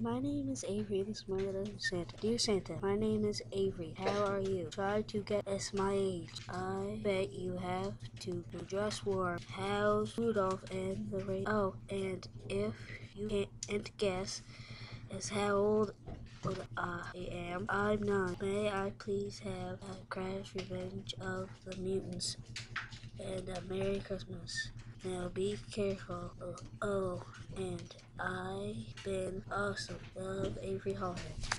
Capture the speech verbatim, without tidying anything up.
My name is Avery. This is my letter to Santa. Dear Santa, my name is Avery. How are you? Try to guess my age. I bet you have to dress warm. How's Rudolph and the rain? Oh, and if you can't guess is how old I am. I'm nine. May I please have a crash revenge of the mutants and a Merry Christmas. Now be careful. Oh, oh and I've been awesome. Love, Avery Hallhead.